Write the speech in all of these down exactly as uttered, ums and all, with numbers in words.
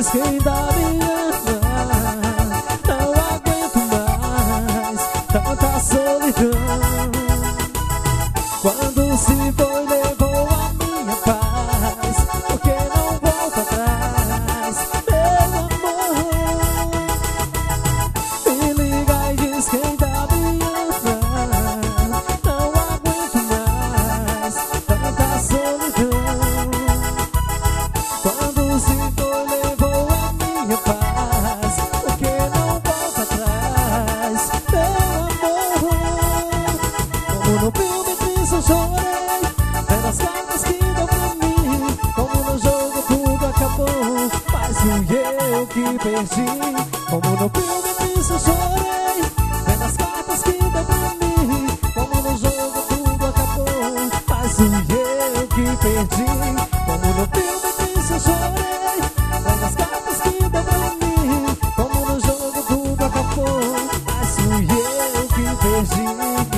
diz que ainda me ama. Não aguento mais tanta solidão. Quando se foi levou a minha paz, porque não volta atrás, meu amor. Me liga e diz que ainda me ama. Não aguento mais tanta solidão. Quando se foi levou a minha paz, porque não volta atrás, meu amor. Como no filme triste eu chorei, vendo as cartas que deu pra mim. Como no jogo tudo acabou, mas fui eu que perdi. Como no filme triste eu chorei, vendo as cartas que deu pra mim. Como no jogo tudo acabou, mas fui eu que perdi. Como no filme triste eu chorei, vendo as cartas que deu pra mim. Como no jogo tudo acabou, mas fui eu que perdi.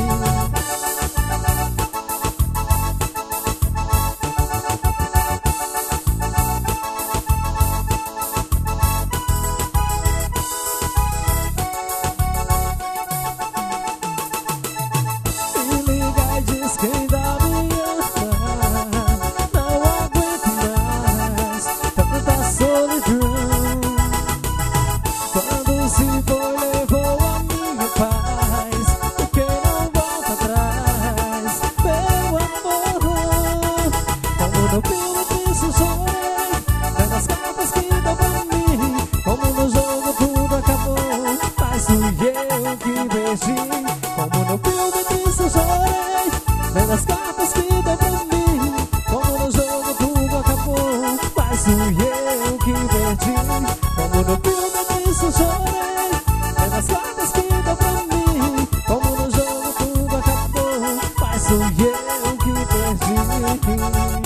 Como no filme triste eu chorei, vendo as cartas que deu pra mim. Como no jogo tudo acabou, mas fui eu que perdi. Como no filme triste eu chorei, vendo as cartas que deu pra mim. Como no jogo tudo acabou, mas fui eu que perdi.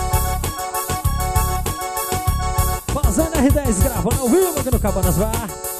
R dez gravando ao vivo aqui no Cabanas Bar.